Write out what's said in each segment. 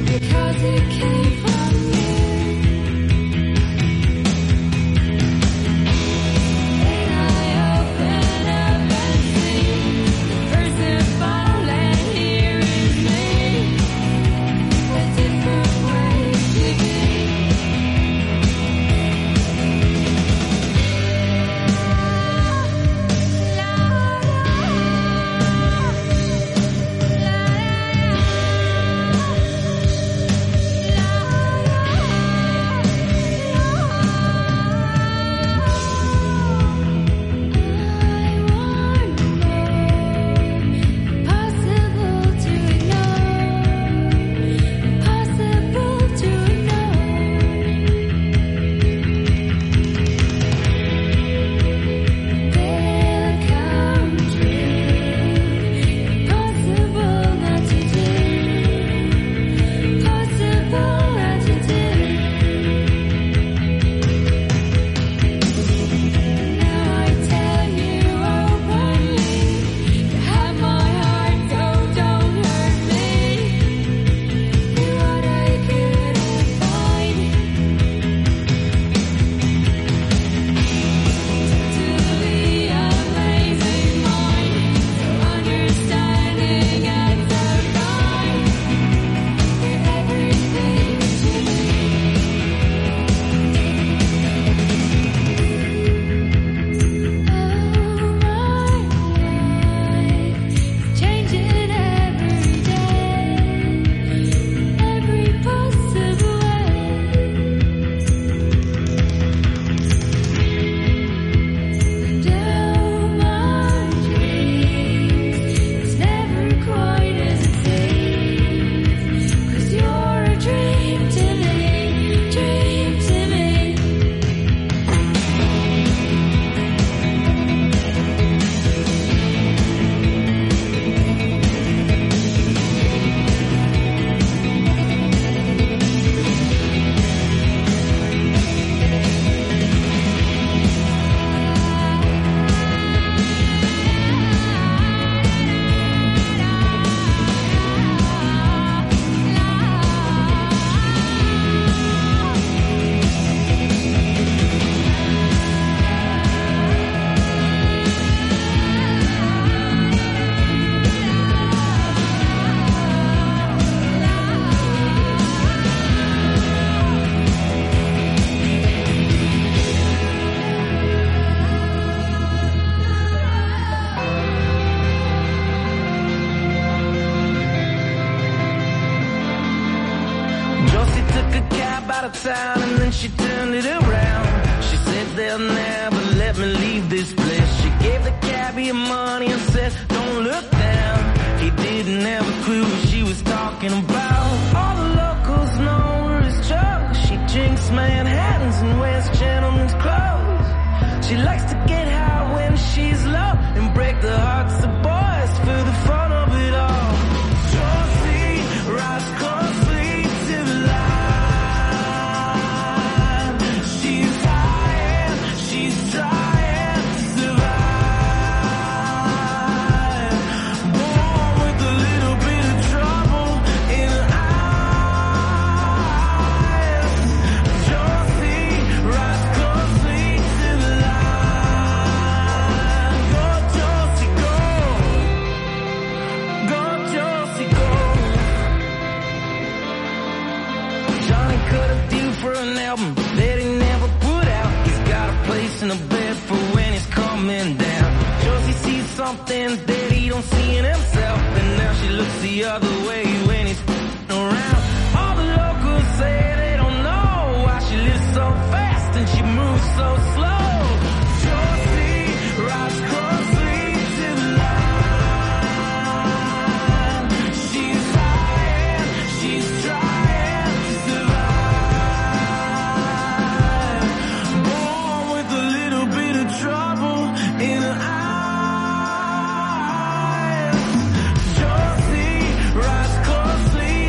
town and then she turned it around. She said they'll never let me leave this place. She gave the cabbie money and said don't look down. He didn't have a clue what she was talking about. All the locals know her as Joe. She drinks Manhattans and wears gentlemen's clothes. She likes to get high when she's low and break the hearts of boys for the fun of it all. Josie rides closely to the line. She's high and she's trying to survive. Born with a little bit of trouble in her eyes. Josie rides closely to the line. Go Josie, go. Go Josie, go. Johnny cut a deal for an album that he never put out. He's got a place in a bed for when he's coming down. Josie sees something that he don't see in himself, and now she looks the other way when he's around. All the locals say they don't know why she lives so fast and she moves so slow. Josie rides closely to the line. She's high and she's trying to survive. Born with a little bit of trouble in her eyes. Josie rides closely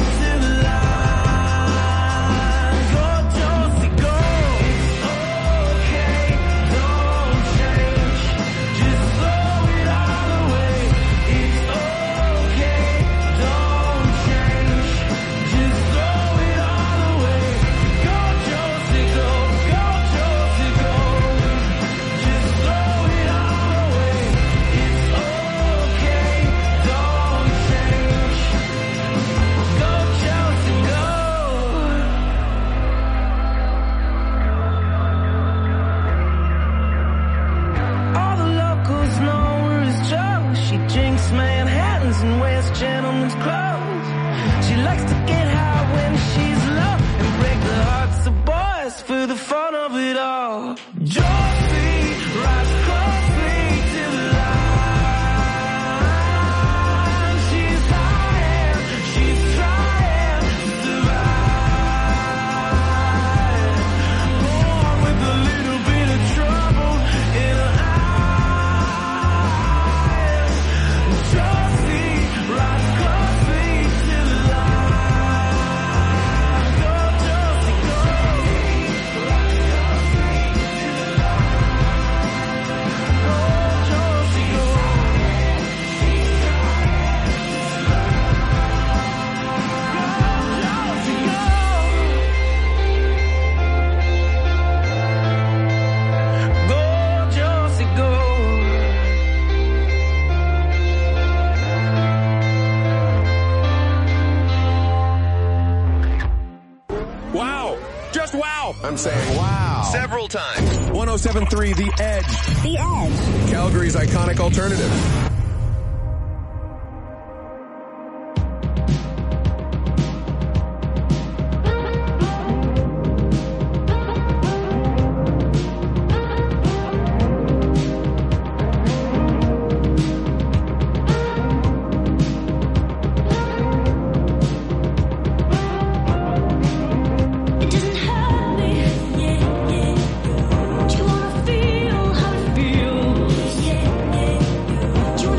wow. I'm saying wow. Several times. 107.3 The Edge. The Edge. Calgary's iconic alternative. Do you wanna feel how it feels?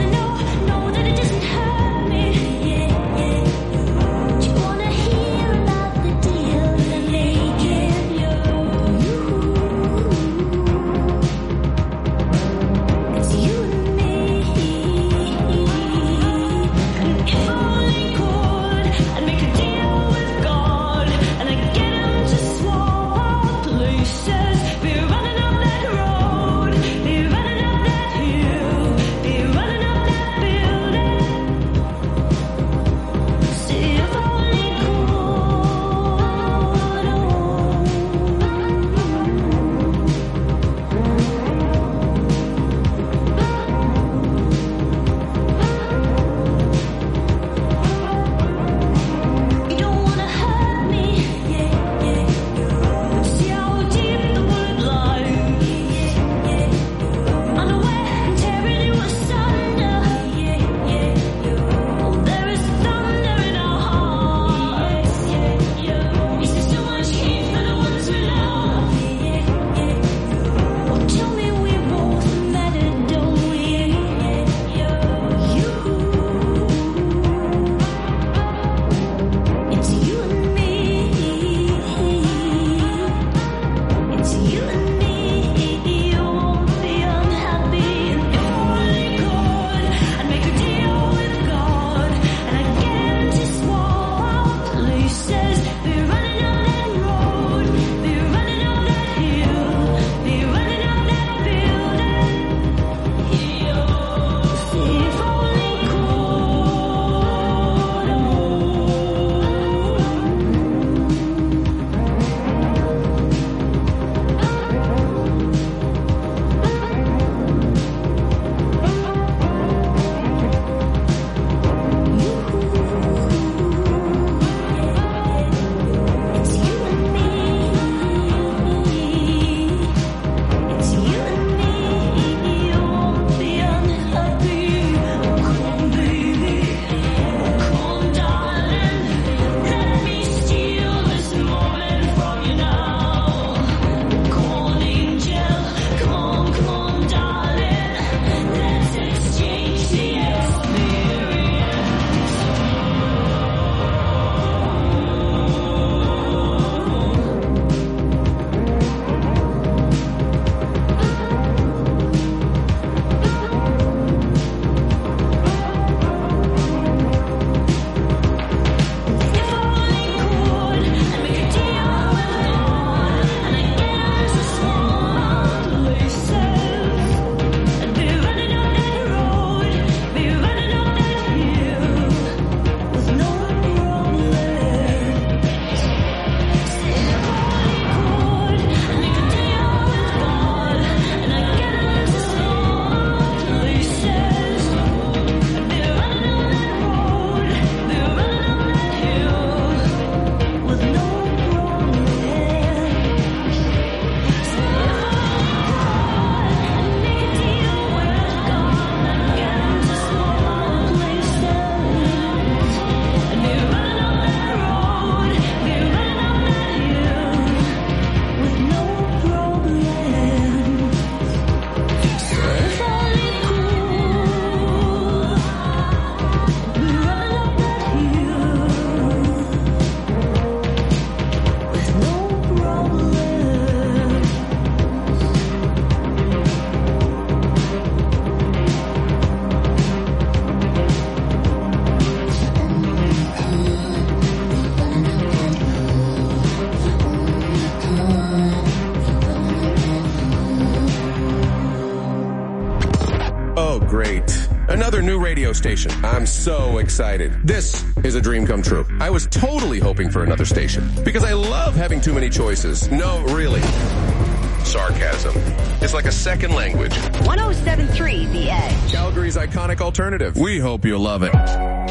their new radio station. I'm so excited. This is a dream come true. I was totally hoping for another station because I love having too many choices. No, really. Sarcasm. It's like a second language. 107.3 The Edge. Calgary's iconic alternative. We hope you love it.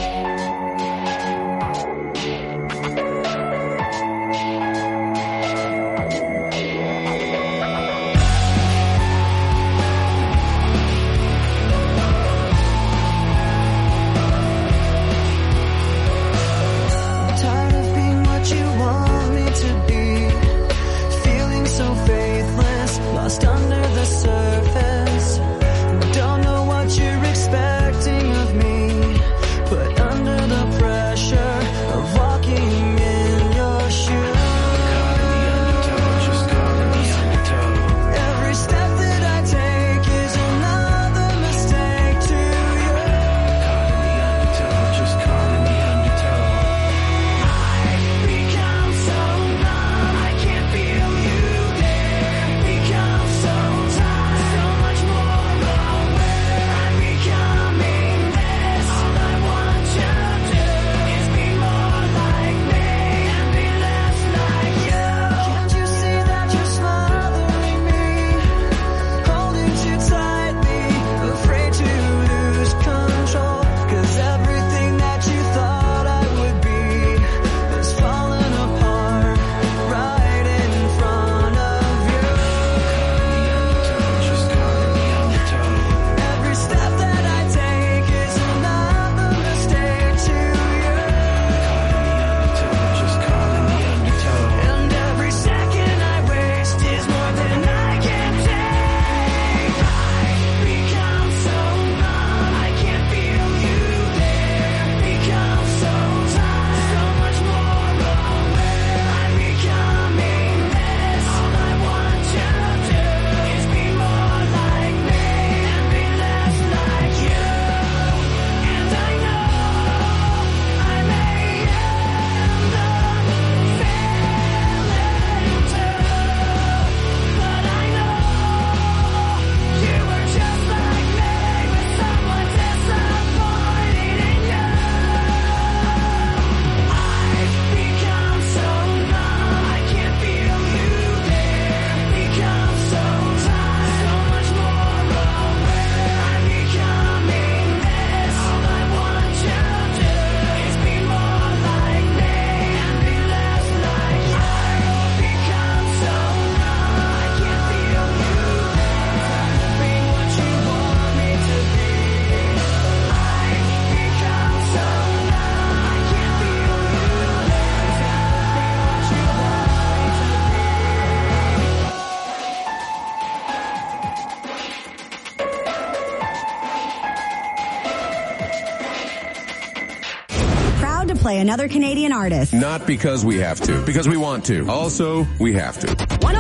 Play another Canadian artist. Not because we have to, because we want to. Also, we have to.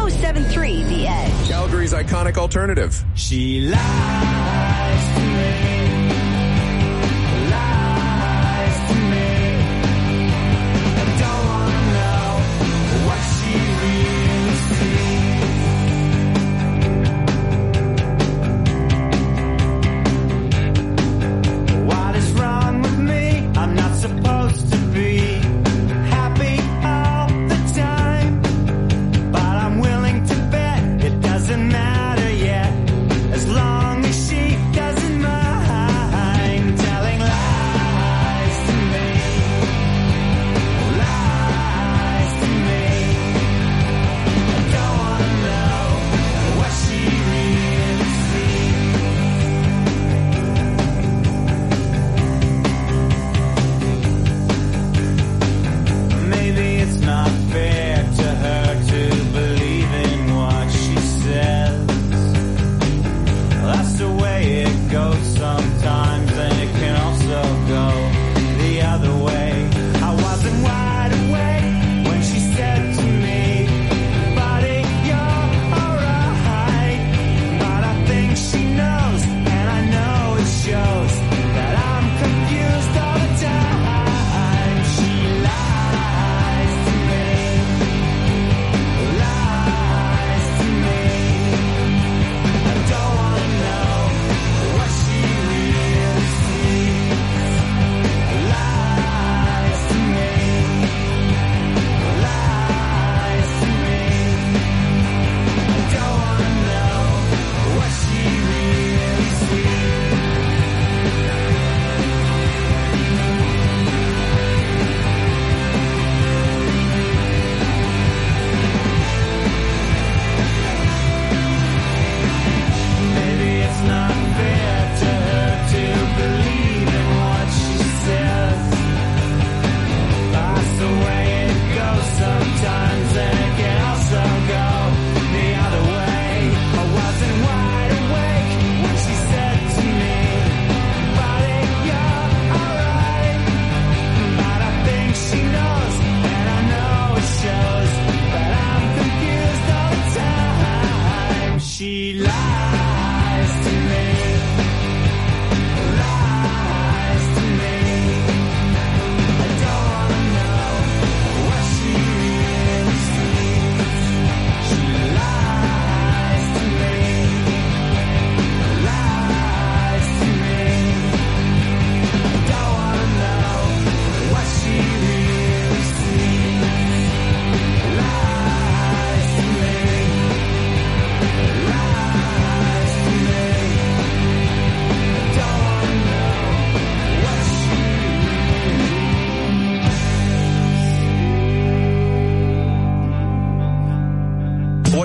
107.3 The Edge. Calgary's iconic alternative. She lies to me. Lies to me. I don't want to know what she really sees. What is wrong with me? I'm not supposed to be happy all the time, but I'm willing to bet it doesn't matter yet, as long as she doesn't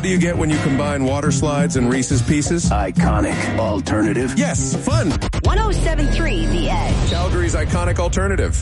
do you get when you combine water slides and Reese's Pieces? Iconic alternative. Yes, fun. 107.3 The Edge. Calgary's iconic alternative.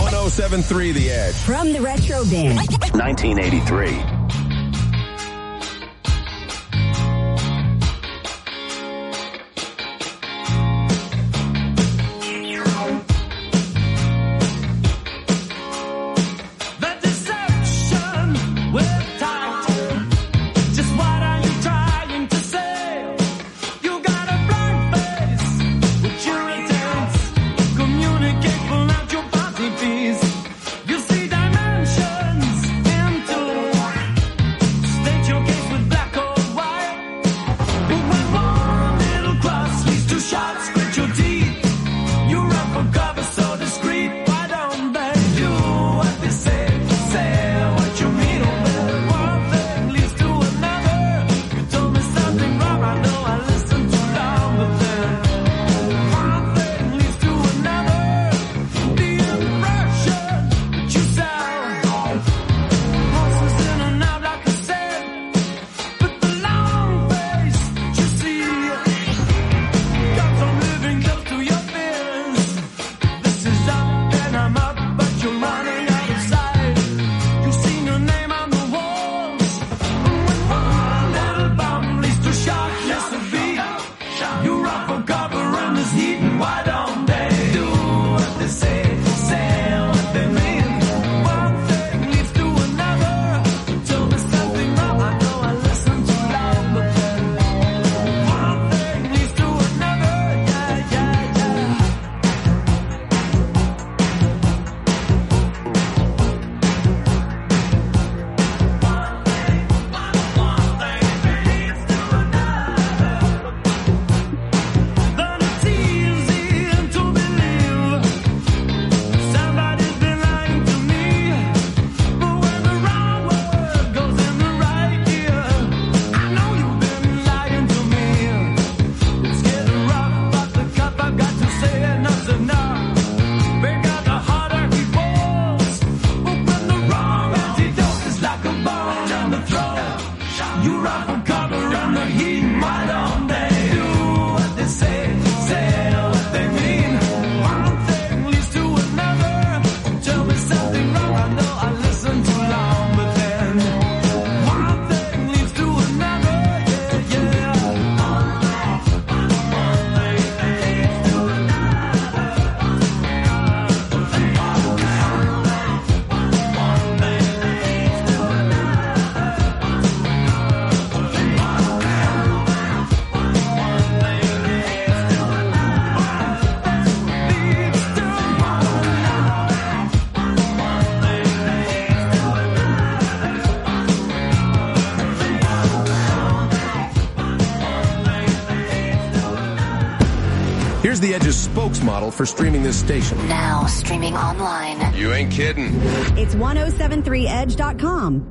107.3 The Edge. From the Retro Bin. 1983. Here's The Edge's spokesmodel for streaming this station. Now streaming online. You ain't kidding. It's 1073edge.com.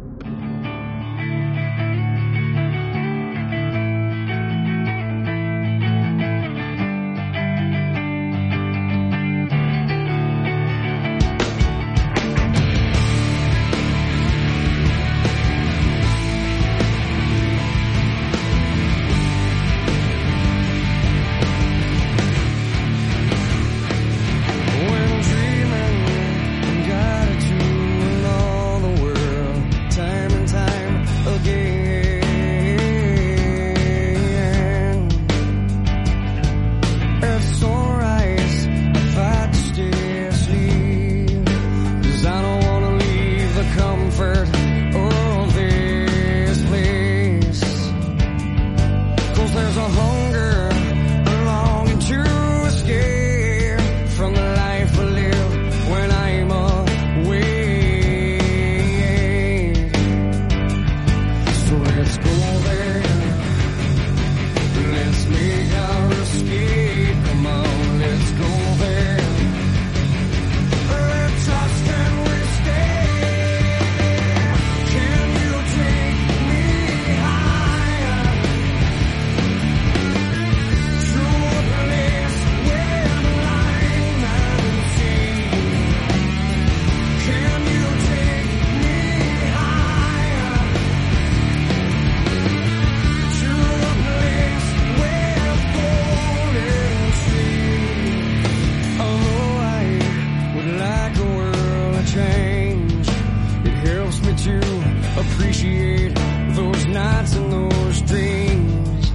appreciate those nights and those dreams.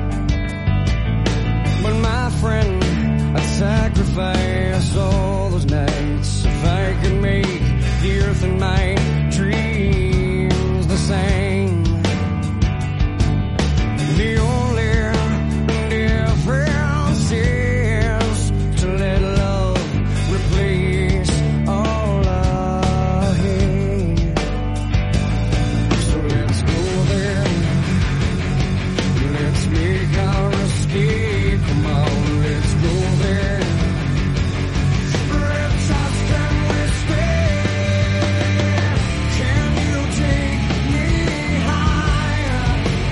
But my friend, I'd sacrifice all those nights if I could make the earth and my dreams the same. The only difference is to let love replace all I hate. So let's go there. Let's make our escape. Come on, let's go there. Let's ask, can we stay? Can you take me higher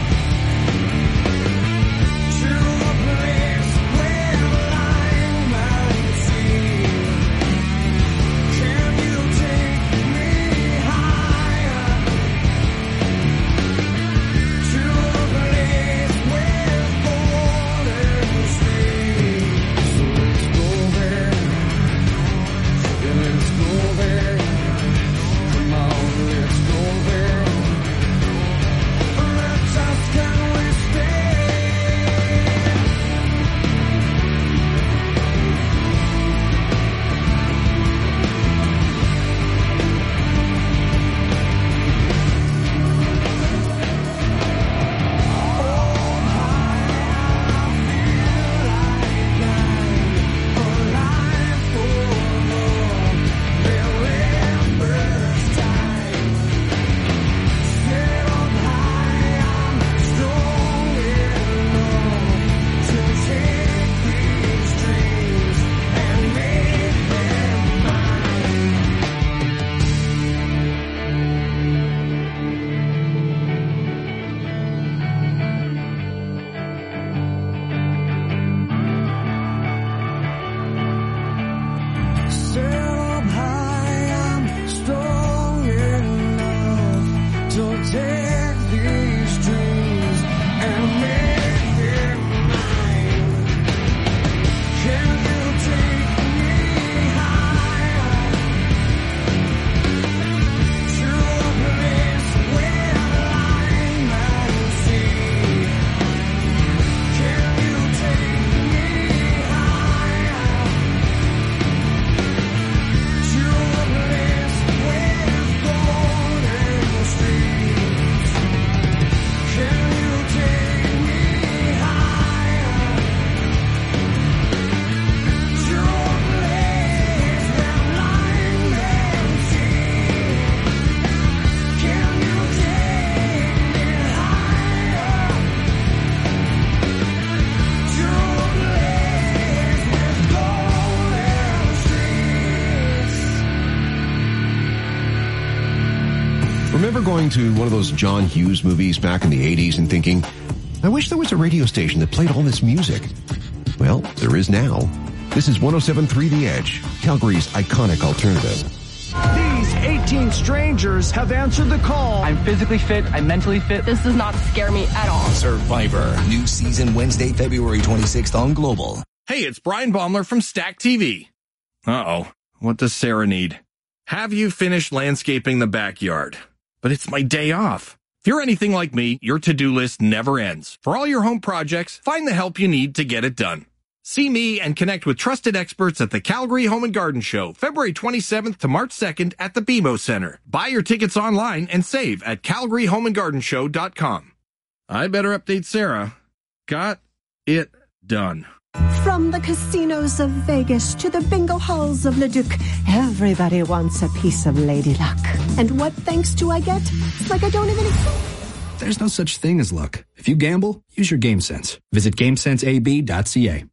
to a place where light might see? Can you take me higher to a place where golden streams? So let's go there. Yeah, let's go there. Come on, let's go there. Let's ask, can we stay? Remember going to one of those John Hughes movies back in the 80s and thinking, I wish there was a radio station that played all this music. Well, there is now. This is 107.3 The Edge, Calgary's iconic alternative. These 18 strangers have answered the call. I'm physically fit. I'm mentally fit. This does not scare me at all. Survivor. New season Wednesday, February 26th on Global. Hey, it's Brian Baumler from Stack TV. Uh-oh. What does Sarah need? Have you finished landscaping the backyard? But it's my day off. If you're anything like me, your to-do list never ends. For all your home projects, find the help you need to get it done. See me and connect with trusted experts at the Calgary Home and Garden Show, February 27th to March 2nd at the BMO Center. Buy your tickets online and save at calgaryhomeandgardenshow.com. I better update Sarah. Got it done. From the casinos of Vegas to the bingo halls of Leduc, everybody wants a piece of Lady Luck. And what thanks do I get? It's like I don't even... There's no such thing as luck. If you gamble, use your game sense. Visit GameSenseAB.ca.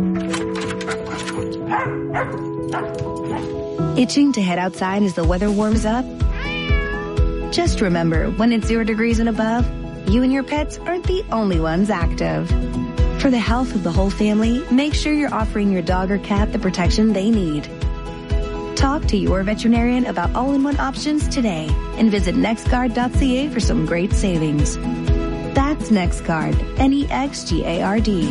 Itching to head outside as the weather warms up? Just remember, when it's 0 degrees and above, you and your pets aren't the only ones active. For the health of the whole family, make sure you're offering your dog or cat the protection they need. Talk to your veterinarian about all-in-one options today and visit nextguard.ca for some great savings. That's NextGuard, NEXGARD.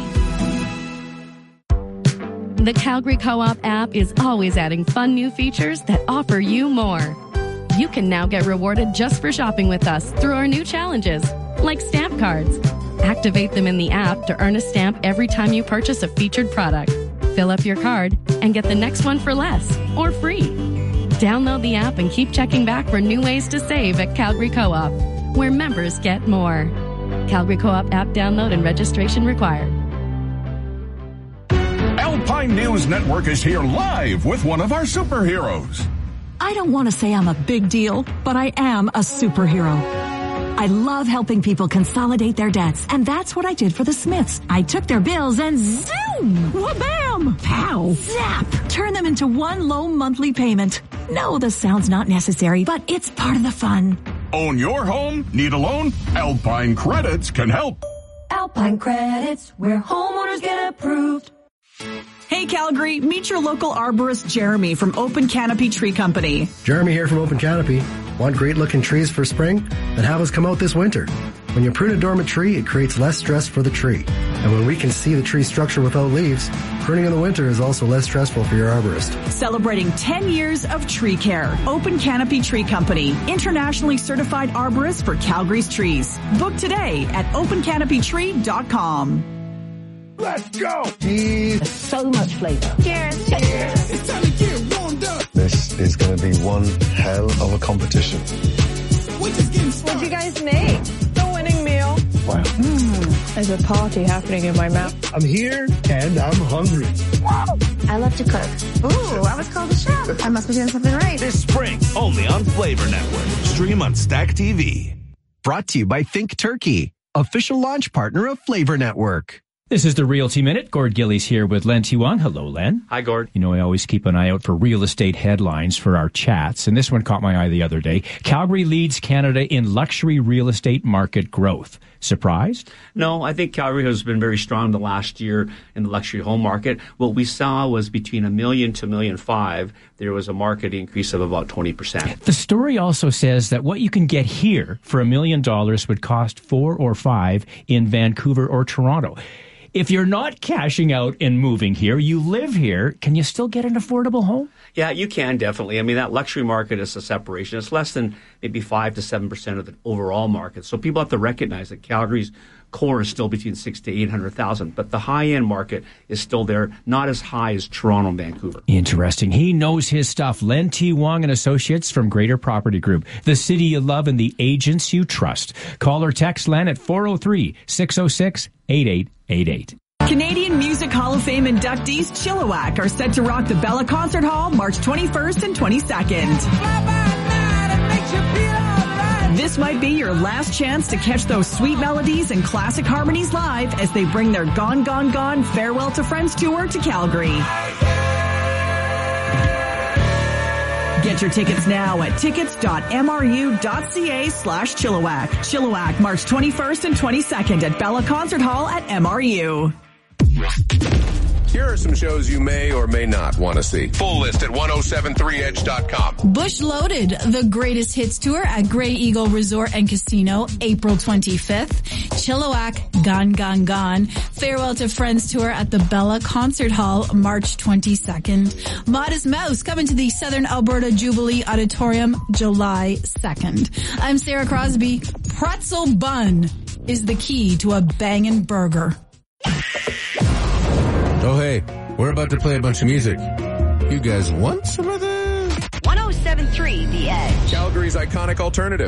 The Calgary Co-op app is always adding fun new features that offer you more. You can now get rewarded just for shopping with us through our new challenges, like stamp cards. Activate them in the app to earn a stamp every time you purchase a featured product. Fill up your card and get the next one for less or free. Download the app and keep checking back for new ways to save at Calgary Co-op, where members get more. Calgary Co-op app download and registration required. Alpine News Network is here live with one of our superheroes. I don't want to say I'm a big deal, but I am a superhero. I love helping people consolidate their debts, and that's what I did for the Smiths. I took their bills and zoom! Wha-bam! Pow! Zap! Turn them into one low monthly payment. No, the sound's not necessary, but it's part of the fun. Own your home? Need a loan? Alpine Credits can help. Alpine Credits, where homeowners get approved. Hey Calgary, meet your local arborist Jeremy from Open Canopy Tree Company. Jeremy here from Open Canopy. Want great looking trees for spring? Then have us come out this winter. When you prune a dormant tree, it creates less stress for the tree. And when we can see the tree structure without leaves, pruning in the winter is also less stressful for your arborist. Celebrating 10 years of tree care. Open Canopy Tree Company, internationally certified arborist for Calgary's trees. Book today at opencanopytree.com. Let's go! There's so much flavor. Cheers. Cheers. It's time to get warmed up. This is going to be one hell of a competition. What'd you guys make? The winning meal. Wow. There's a party happening in my mouth. I'm here and I'm hungry. Wow. I love to cook. Ooh, I was called a chef. I must be doing something right. This spring, only on Flavor Network. Stream on Stack TV. Brought to you by Think Turkey, official launch partner of Flavor Network. This is the Realty Minute. Gord Gillies here with Len T1. Hello, Len. Hi, Gord. You know, I always keep an eye out for real estate headlines for our chats, and this one caught my eye the other day. Calgary leads Canada in luxury real estate market growth. Surprised? No, I think Calgary has been very strong the last year in the luxury home market. What we saw was between $1 million to $1.5 million, there was a market increase of about 20%. The story also says that what you can get here for $1 million would cost 4 or 5 in Vancouver or Toronto. If you're not cashing out and moving here, you live here, can you still get an affordable home? Yeah, you can definitely. I mean, that luxury market is a separation. It's less than maybe 5 to 7% of the overall market. So people have to recognize that Calgary's core is still between 600,000 to 800,000, but the high-end market is still there, not as high as Toronto and Vancouver. Interesting. He knows his stuff. Len T. Wong and Associates from Greater Property Group, the city you love and the agents you trust. Call or text Len at 403-606-8888. Canadian Music Hall of Fame inductees Chilliwack are set to rock the Bella Concert Hall March 21st and 22nd. This might be your last chance to catch those sweet melodies and classic harmonies live as they bring their Gone, Gone, Gone Farewell to Friends tour to Calgary. Get your tickets now at tickets.mru.ca/Chilliwack. Chilliwack, March 21st and 22nd at Bella Concert Hall at MRU. Here are some shows you may or may not want to see. Full list at 1073edge.com. Bush Loaded, the greatest hits tour at Grey Eagle Resort and Casino, April 25th. Chilliwack, Gone, Gone, Gone. Farewell to Friends tour at the Bella Concert Hall, March 22nd. Modest Mouse coming to the Southern Alberta Jubilee Auditorium, July 2nd. I'm Sarah Crosby. Pretzel bun is the key to a bangin' burger. Oh, hey, we're about to play a bunch of music. You guys want some of this? 107.3 The Edge. Calgary's iconic alternative.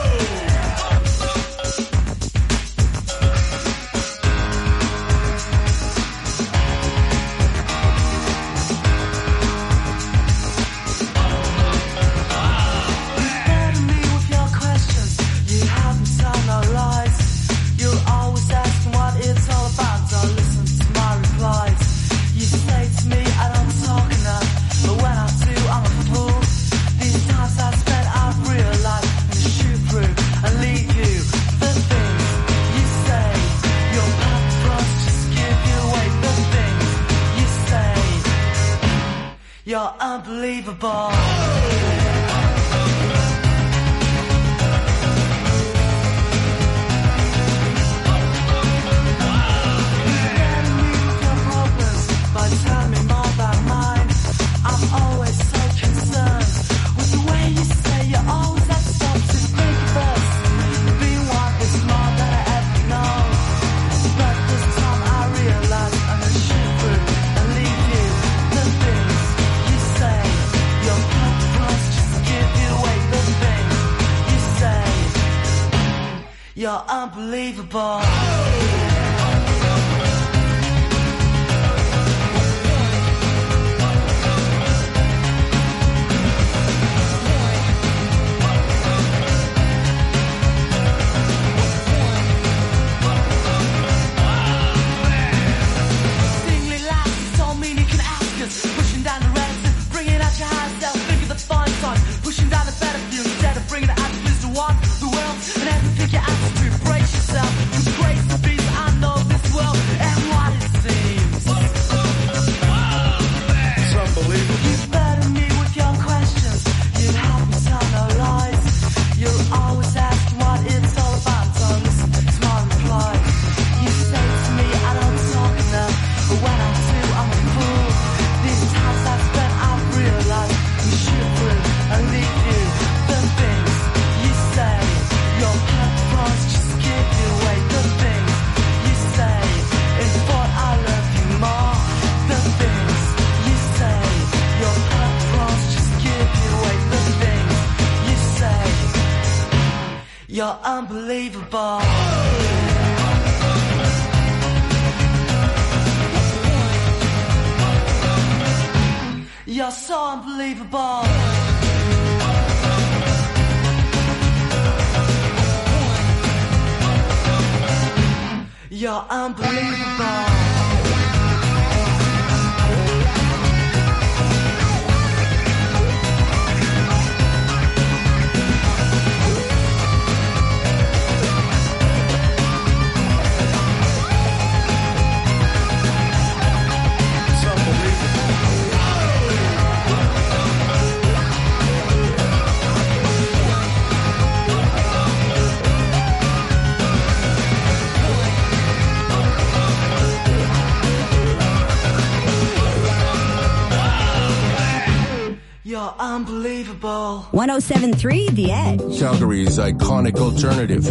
You're unbelievable. I'm always so concerned with the way you say you're You're unbelievable. Pushing down the ranks, bringing out your high self, think of the fun song, pushing down the battlefield instead of bringing it out to walk the world and have to pick your attitude, brace yourself. With grace and peace, I know this world and what it seems. It's unbelievable. You burden me with your questions, you help me tell no lies. You'll always ask what it's all about, so listen to my reply. You say to me I don't talk enough, but when I do I'm a fool. These times I've spent, I've realized you should prove and leave you the things you say. Your platforms just give you away. The things you say is what I love you more. The things you say. Your platforms just give you away. The things you say. You're unbelievable. You're so unbelievable. You're unbelievable. You're unbelievable. 107.3 The Edge. Calgary's iconic alternative.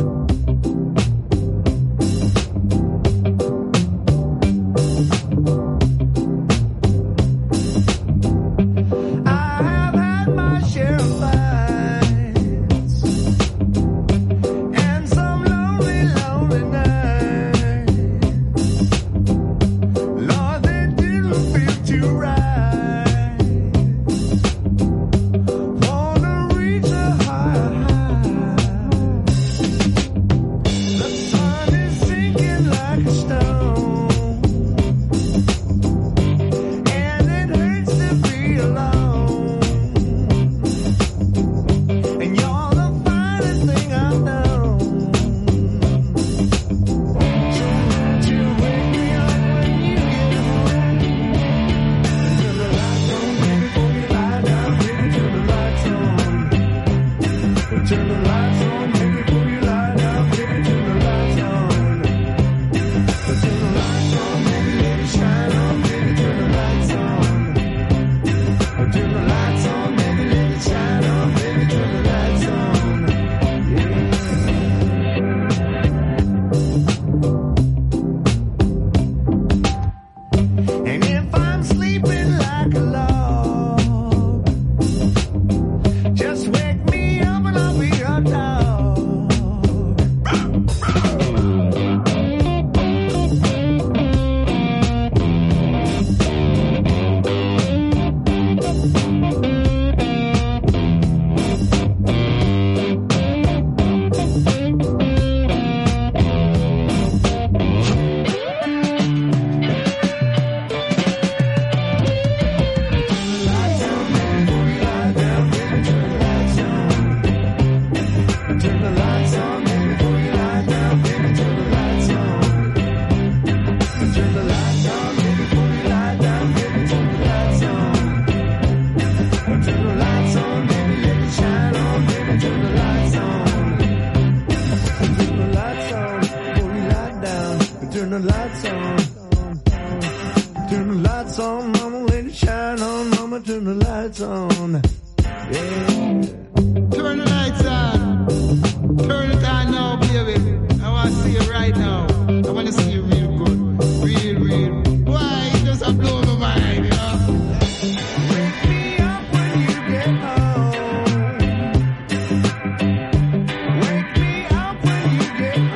Wake me up when you get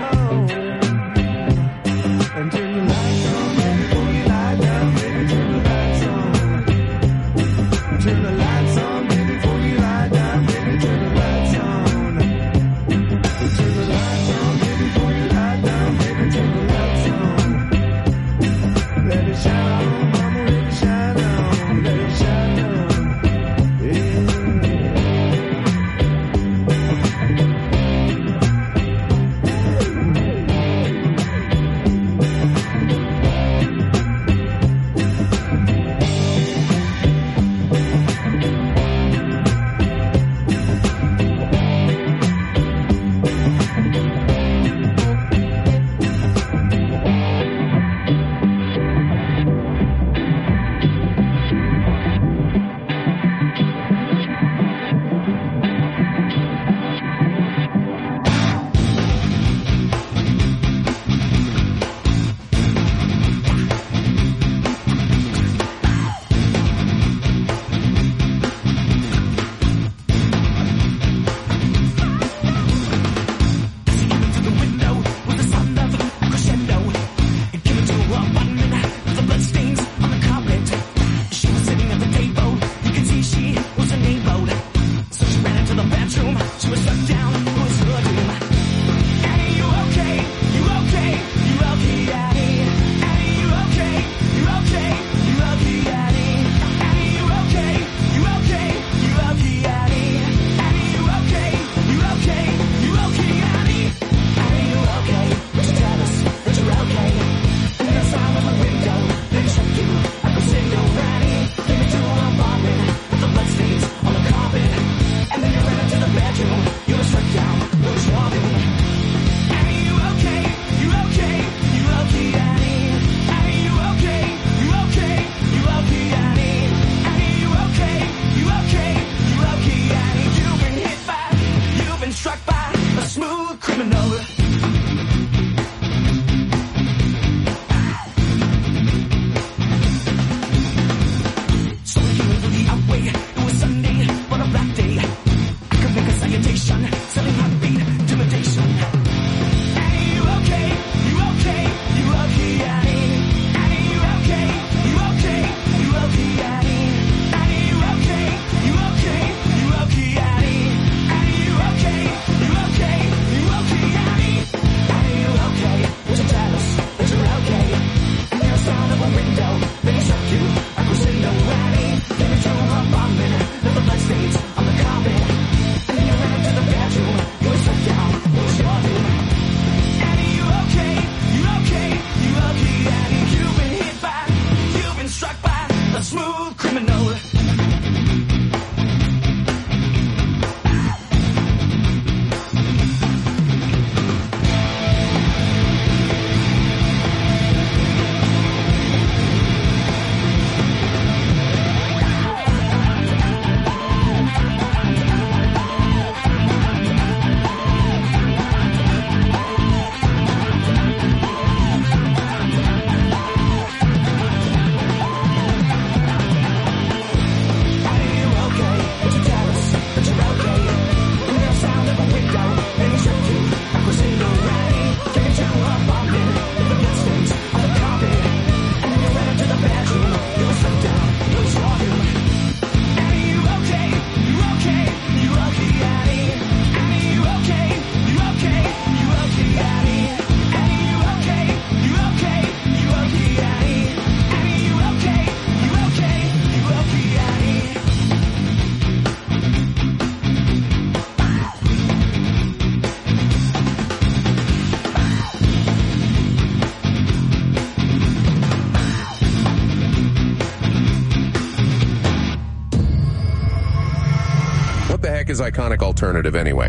his iconic alternative anyway.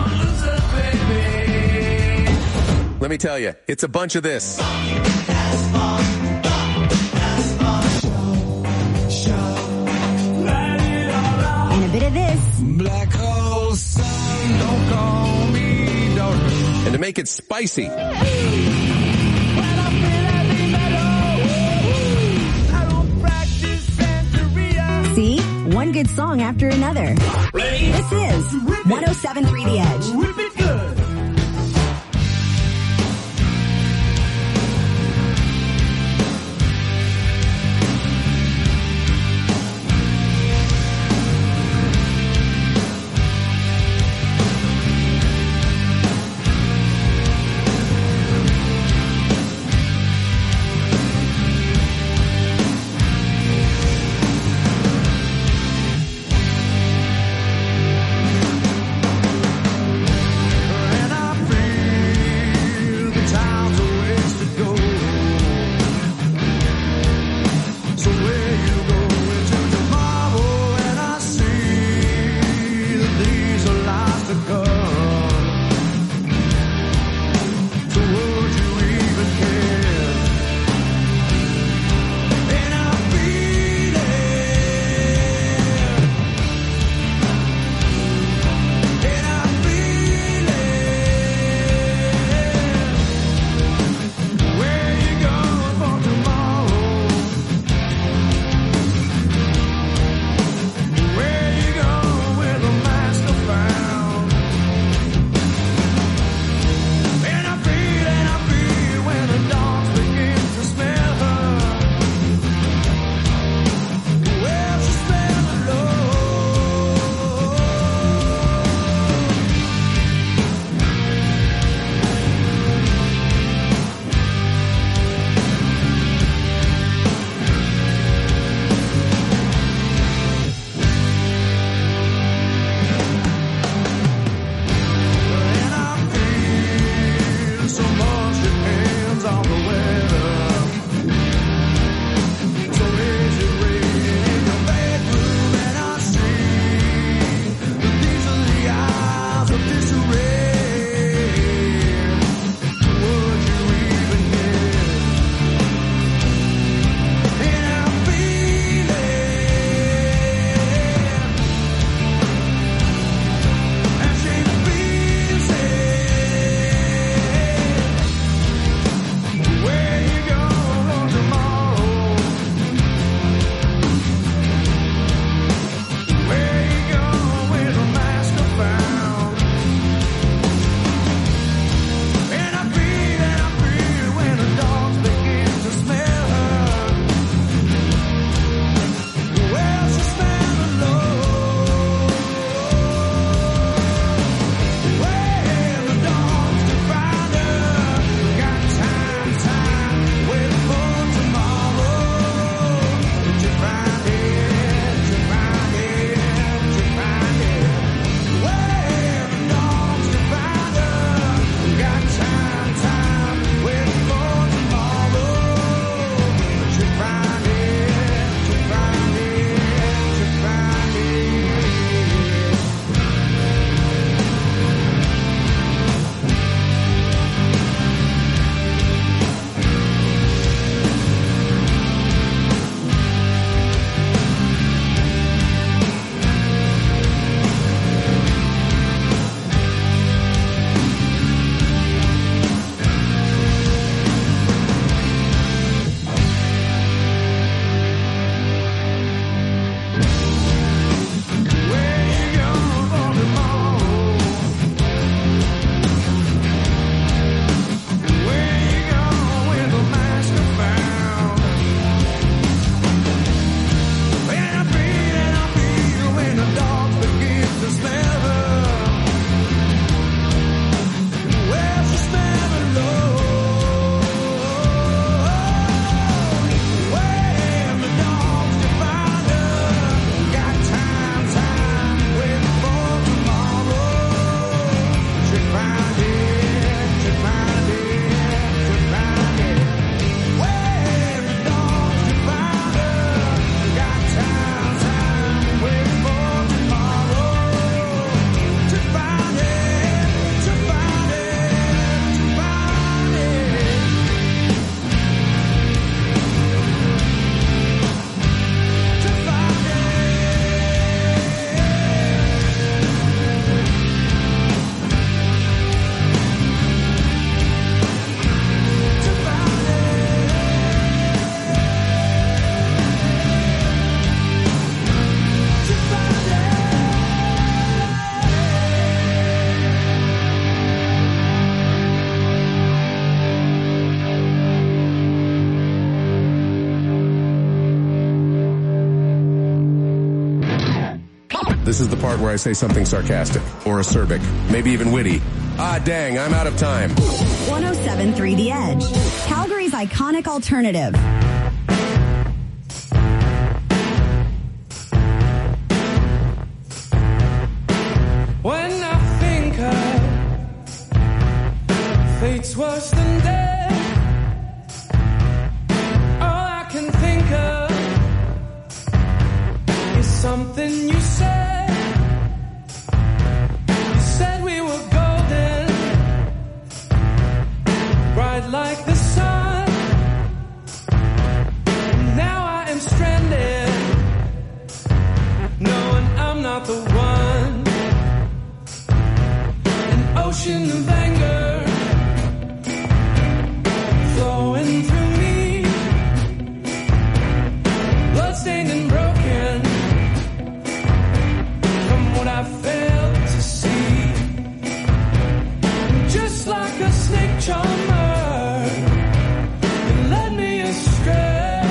Let me tell you, it's a bunch of this. And a bit of this. Black hole sun, don't call me daughter. And to make it spicy, See? One good song after another. This is 107.3 The Edge. Rip it good. This is the part where I say something sarcastic or acerbic, maybe even witty. Ah, dang, I'm out of time. 107.3 The Edge, Calgary's iconic alternative. When I think of fate's worse than death, all I can think of is something you said. You said we were golden, bright like the sun. Now I am stranded, knowing I'm not the one. An ocean of anger flowing through me, bloodstained and broken from what I failed to see. Just like a snake charmer, it led me astray,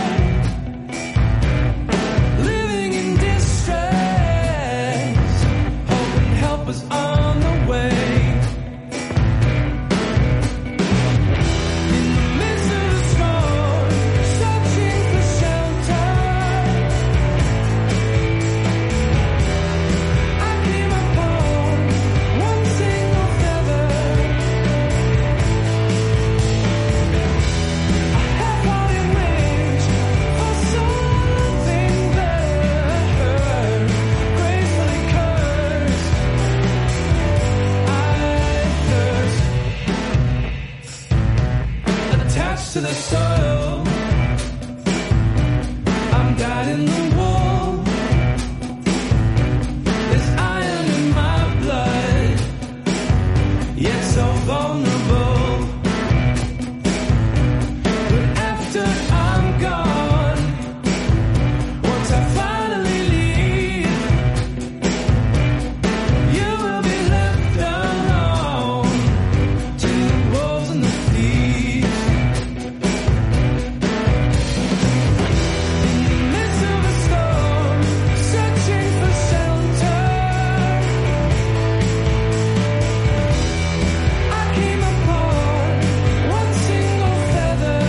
living in distress, hoping help was on the way. In the midst of the storm, searching for shelter, I came upon one single feather. I half-hearted wish for something better, gracefully cursed. I thirst, attached to the soil. I'm dyed in the wool. There's iron in my blood, yet so vulnerable. But after I'm gone, once I finally leave, you will be left alone to the wolves and the thieves. In the midst of a storm, searching for shelter, I came upon one single feather.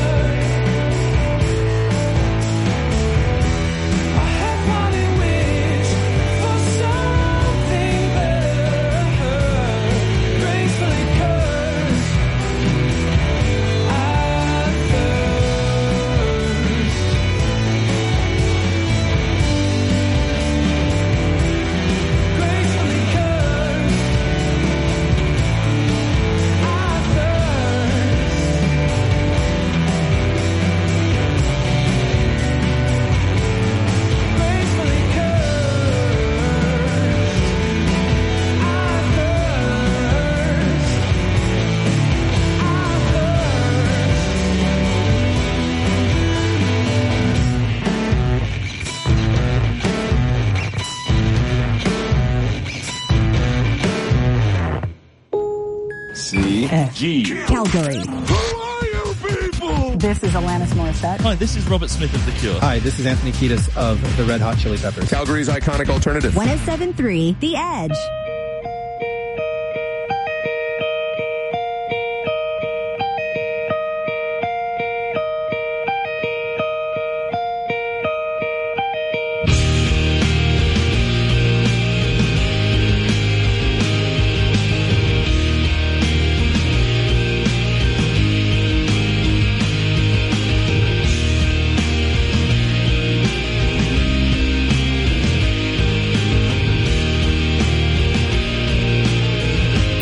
I half-hearted wish for something better, gracefully cursed. I thirst, gracefully cursed. I thirst, gracefully C.G. Calgary. This is Alanis Morissette. Hi, this is Robert Smith of The Cure. Hi, this is Anthony Kiedis of the Red Hot Chili Peppers. Calgary's iconic alternative. 107.3 The Edge.